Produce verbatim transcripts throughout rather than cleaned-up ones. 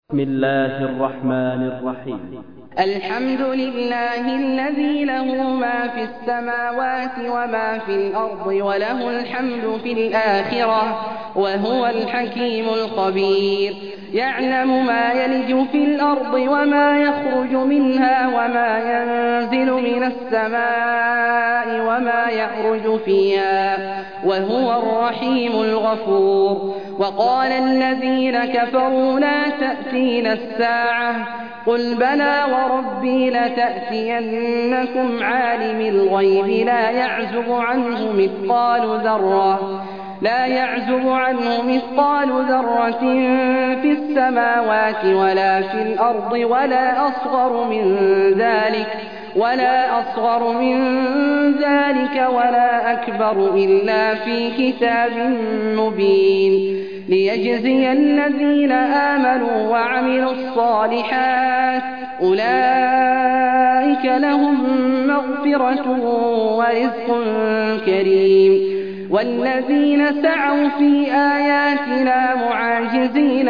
بسم الله الرحمن الرحيم. الحمد لله الذي له ما في السماوات وما في الأرض وله الحمد في الآخرة وهو الحكيم الخبير. يعلم ما يلج في الأرض وما يخرج منها وما ينزل من السماء وما يعرج فيها وهو الرحيم الغفور. وقال الذين كفروا لا تأتينا الساعة قل بلى وربي لتأتينكم عالم الغيب لا يعزب عنه مثقال ذرة لا يعزب عنه مثقال ذرة في السماوات ولا في الأرض ولا أصغر من ذلك ولا أصغر من ذلك ولا أكبر إلا في كتاب مبين ليجزي الذين آمنوا وعملوا الصالحات أولئك لهم مغفرة ورزق كريم. والذين سعوا في آياتنا معاجزين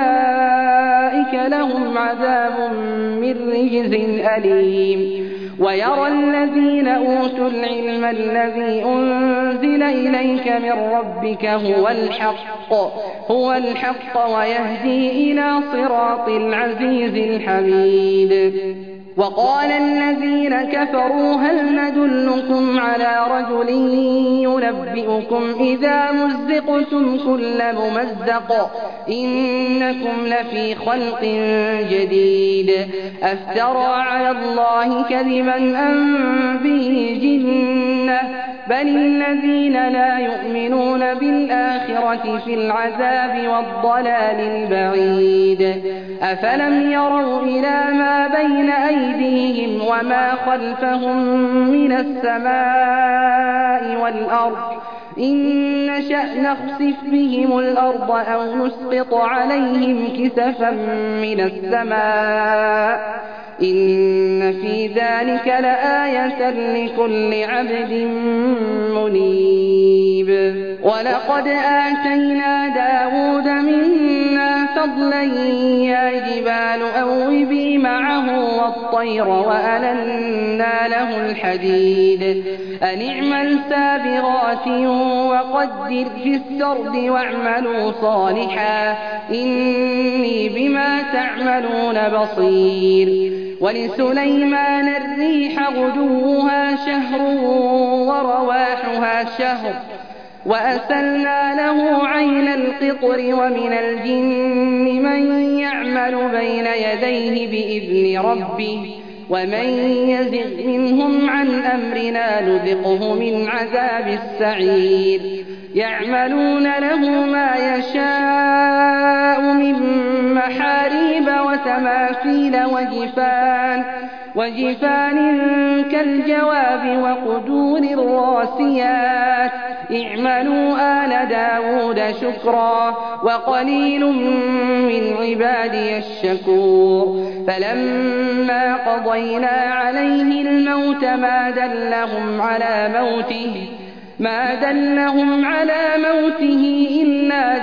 أولئك لهم عذاب من رجز أليم. ويرى الذين أوتوا العلم الذي أنزل إليك من ربك هو الحق هو الحق ويهدي إلى صراط العزيز الحميد. وقال الذين كفروا هل ندلكم على رجل ينبئكم إذا مزقتم كل ممزق إنكم لفي خلق جديد أفترى على الله كذبا أم به جنة بل الذين لا يؤمنون بالآخرة في العذاب والضلال البعيد. أفلم يروا إلى ما بين أيديهم وما خلفهم من السماء والأرض إن نشأ نخسف بهم الأرض أو نسقط عليهم كسفا من السماء إن في ذلك لآية لكل عبد منيب. ولقد آتينا داود منا فضلا يا جبال أوبي معه والطير وألنا له الحديد أن اعمل سابغات وقدر في السرد واعملوا صالحا إني بما تعملون بصير. ولسليمان الريح غدوها شهر ورواحها شهر وأسلنا له عين القطر ومن الجن من يعمل بين يديه بإذن ربه ومن يزغ منهم عن أمرنا نذقه من عذاب السعير. يعملون له ما يشاء من محاريب وتماثيل وجفان وجفان كالجواب وقدور الراسيات اعملوا آل داود شكرا وقليل من عبادي الشكور. فلما قضينا عليه الموت ما دلهم على موته ما دلهم على موته إلا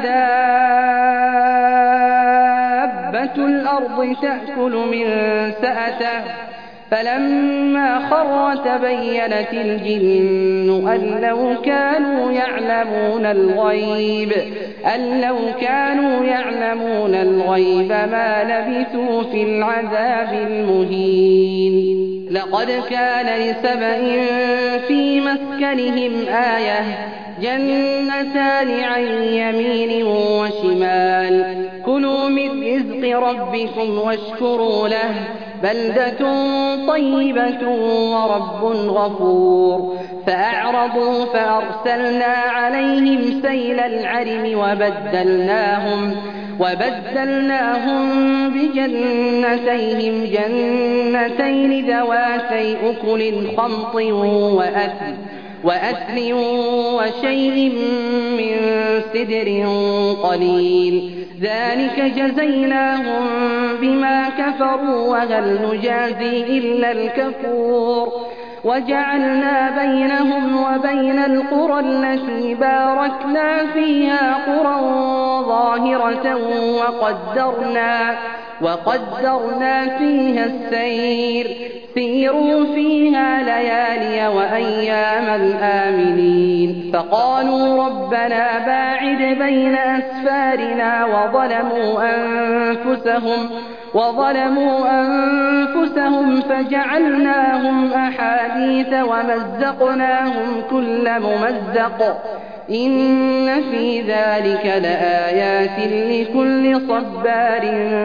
دابة الأرض تأكل من سأته فلما خر تبينت الجن أن لو كانوا يعلمون الغيب أن لو كانوا يعلمون الغيب ما لبثوا في العذاب المهين. لقد كان لسبإ في مسكنهم آية جنتان عن يمين وشمال كلوا من رزق ربكم واشكروا له بلدة طيبة ورب غفور. فأعرضوا فأرسلنا عليهم سيل العرم وبدلناهم وبدلناهم بجنتيهم جنتين ذواتي أكل خمط وأثل وأثل وشيء من سدر قليل ذلك جزيناهم بما كفروا وهل نجازي إلا الكفور. وجعلنا بينهم وبين القرى التي باركنا فيها قرى ظاهرة وقدرنا وقدرنا فيها السير سيروا فيها ليالي وأياما آمنين فقالوا ربنا باعد بين أسفارنا وظلموا أنفسهم وظلموا أنفسهم فجعلناهم أحاديث ومزقناهم كل ممزق إن في ذلك لآيات لكل صبار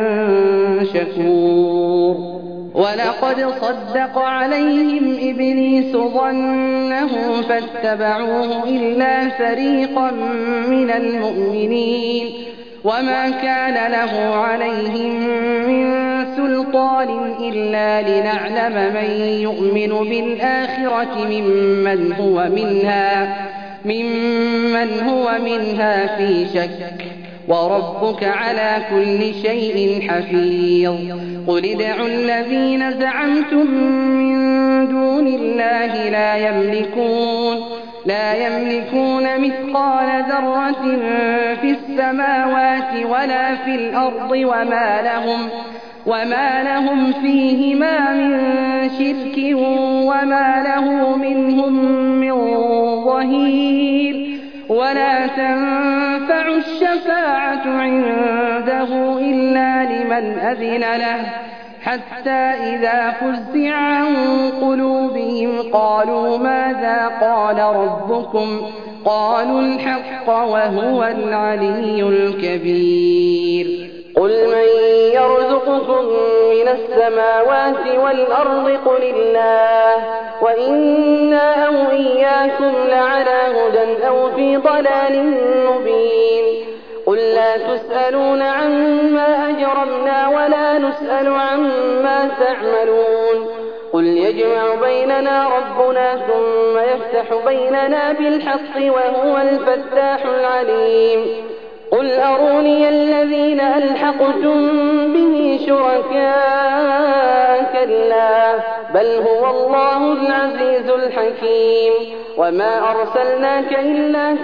شكور ولقد صدق عليهم إبليس ظنه فاتبعوه إلا فريقا من المؤمنين وما كان له عليهم من سلطان إلا لنعلم من يؤمن بالآخرة ممن هو منها ممن هو منها في شك وربك على كل شيء حفيظ قل ادعوا الذين زعمتم من دون الله لا يملكون لا يملكون مثقال ذرة في السماوات ولا في الأرض وما لهم وما لهم فيهما من شرك وما له منهم من ظهير ولا تنفع الشفاعة عنده إلا لمن أذن له حتى إذا فزع عن قلوبهم قالوا ماذا قال ربكم قالوا الحق وهو العلي الكبير قل من يرزقكم من السماوات والأرض قل الله وإنا أو إياكم لعلى هدى أو في ضلال مبين قل لا تسألون عما أجرمنا ولا نسأل عما تعملون قل يجمع بيننا ربنا ثم يفتح بيننا بالحق وهو الفتاح العليم قل أروني الذين ألحقتم به شركاء كلا بل هو الله العزيز الحكيم وما أرسلناك إلا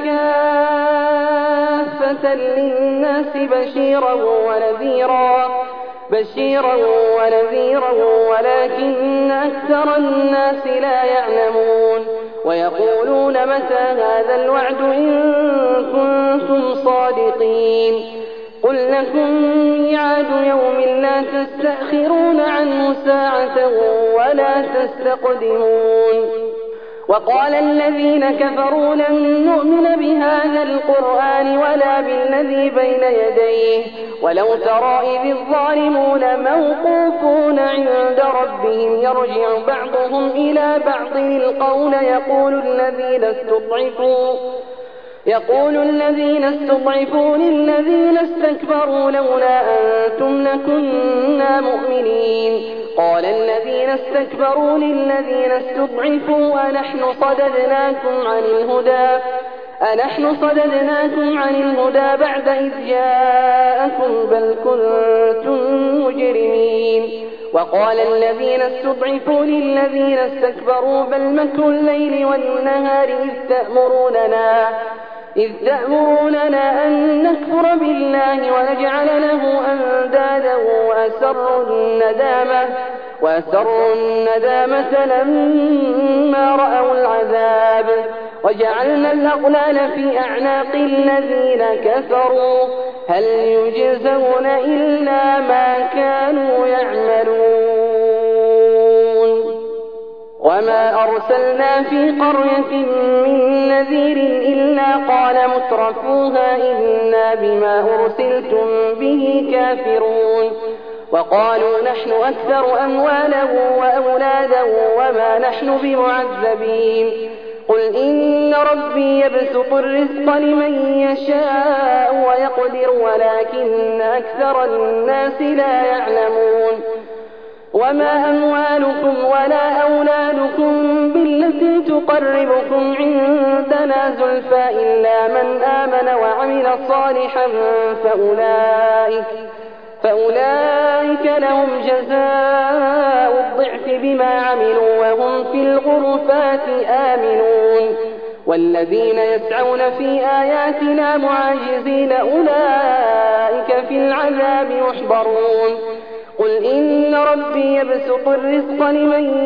كافة للناس بشيرا ونذيرا بشيرا ونذيرا ولكن أكثر الناس لا يعلمون ويقولون متى هذا الوعد إن كنتم صادقين قل لكم ميعاد يوم لا تستأخرون عنه ساعة ولا تستقدمون وقال الذين كفروا لن نؤمن بهذا القرآن ولا بالذي بين يديه ولو ترى إذ الظالمون موقوفون عند ربهم يرجع بعضهم إلى بعض القول يقول الذين استضعفوا يقول الذين استضعفوا للذين استكبروا لولا أنتم لكنا مؤمنين قال الذين استكبروا للذين استضعفوا أنحن صددناكم عن الهدى أنحن صددناكم عن الهدى بعد إذ جاءكم بل كنتم مجرمين وقال الذين استضعفوا للذين استكبروا بل مكر الليل والنهار إذ تأمروننا إذ تأمروننا أن نكفر بالله ونجعل له أندادا وأسروا الندامة وأسروا الندامة لما رأوا العذاب وجعلنا الأغلال في أعناق الذين كفروا هل يجزون إلا ما كانوا يعملون وما أرسلنا في قرية من نذير إلا قال مترفوها إنا بما أرسلتم به كافرون وقالوا نحن أكثر أموالا وأولادا وما نحن بمعذبين قل إن ربي يبسط الرزق لمن يشاء ويقدر ولكن أكثر الناس لا يعلمون وما أموالكم ولا أولادكم بالتي تقربكم عندنا زلفى إلا من آمن وعمل صالحا فأولئك فأولئك لهم جزاء الضعف بما عملوا وهم في الغرفات آمنون والذين يسعون في آياتنا معاجزين أولئك في العذاب يحضرون إن ربي يبسط الرزق لمن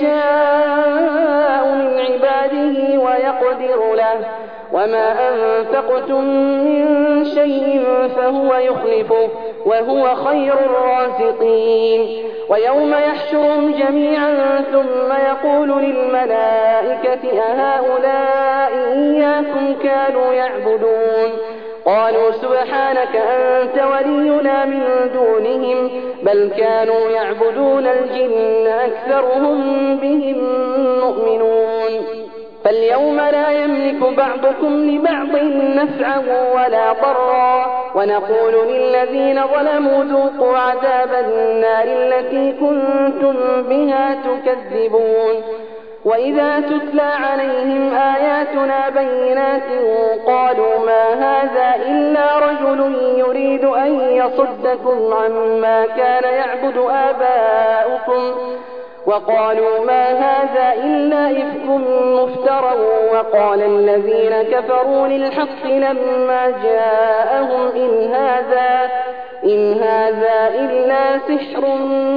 يشاء من عباده ويقدر له وما أنفقتم من شيء فهو يخلفه وهو خير الرازقين ويوم يحشرهم جميعا ثم يقول للملائكة أهؤلاء إياكم كانوا يعبدون قالوا سبحانك أنت ولينا من دونهم بل كانوا يعبدون الجن أكثرهم بهم مؤمنون فاليوم لا يملك بعضكم لبعض نفعا ولا ضرا ونقول للذين ظلموا ذوقوا عذاب النار التي كنتم بها تكذبون وإذا تتلى عليهم آياتنا بينات قالوا ما هذا إلا رجل يريد أن يصدكم عما كان يعبد آباؤكم وقالوا ما هذا إلا إفك مفترى وقال الذين كفروا للحق لما جاءهم إن هذا, إن هذا إلا سحر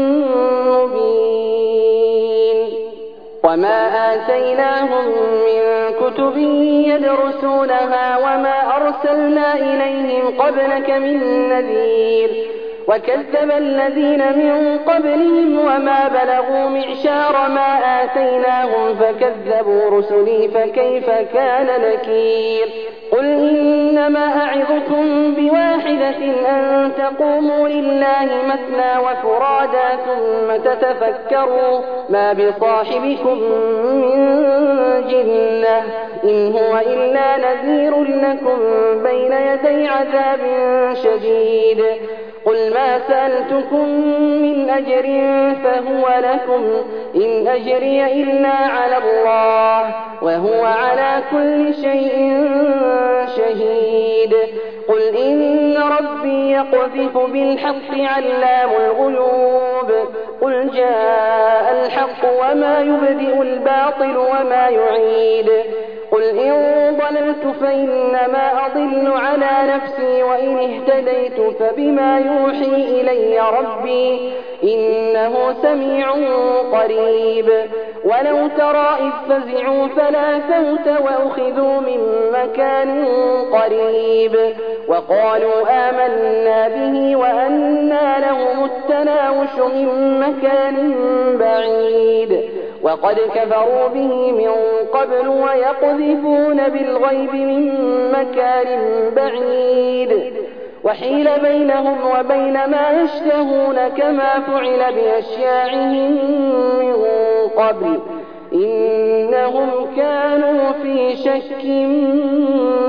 مبين وما آتيناهم من كتب يدرسونها وما أرسلنا إليهم قبلك من نذير وكذب الذين من قبلهم وما بلغوا معشار ما آتيناهم فكذبوا رسلي فكيف كان نكير قل إنما أعظكم بواحدة أن تقوموا لله مثنى وفرادا ثم تتفكروا ما بصاحبكم من جنة إن هو إلا نذير لكم بين يدي عذاب شديد قل ما سألتكم من أجر فهو لكم إن أجري إلا على الله وهو على كل شيء شهيد قل إن ربي يقذف بالحق علام الغيوب قل جاء الحق وما يبدئ الباطل وما يعيد قل إن ضللت فإنما أضل على نفسي وإن اهتديت فبما يوحي إلي ربي إنه سميع قريب ولو ترى إذ فزعوا فلا فوت وأخذوا من مكان قريب وقالوا آمنا به وأنى لهم التناوش من مكان بعيد وقد كفروا به من قبل ويقذفون بالغيب من مكان بعيد وحيل بينهم وبين ما يشتهون كما فعل بأشياعهم من قبل إنهم كانوا في شك